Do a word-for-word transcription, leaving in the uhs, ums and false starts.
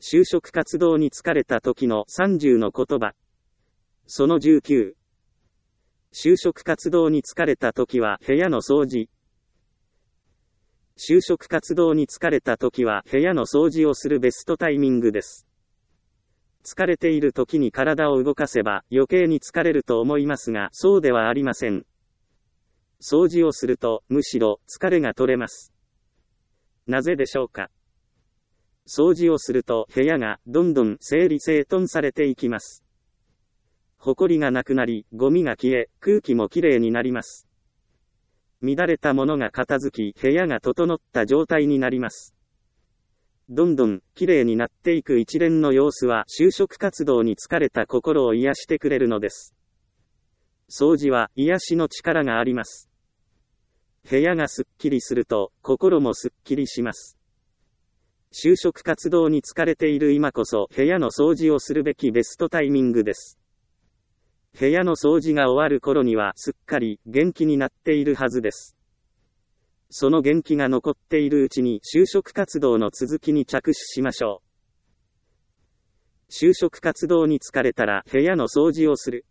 就職活動に疲れた時のさんじゅうの言葉。そのじゅうきゅう。就職活動に疲れた時は部屋の掃除。就職活動に疲れた時は部屋の掃除をするベストタイミングです。疲れている時に体を動かせば余計に疲れると思いますが、そうではありません。掃除をするとむしろ疲れが取れます。なぜでしょうか。掃除をすると部屋がどんどん整理整頓されていきます。埃がなくなり、ゴミが消え、空気もきれいになります。乱れたものが片付き、部屋が整った状態になります。どんどんきれいになっていく一連の様子は、就職活動に疲れた心を癒してくれるのです。掃除は癒しの力があります。部屋がすっきりすると、心もすっきりします。就職活動に疲れている今こそ、部屋の掃除をするべきベストタイミングです。部屋の掃除が終わる頃にはすっかり元気になっているはずです。その元気が残っているうちに就職活動の続きに着手しましょう。就職活動に疲れたら部屋の掃除をする。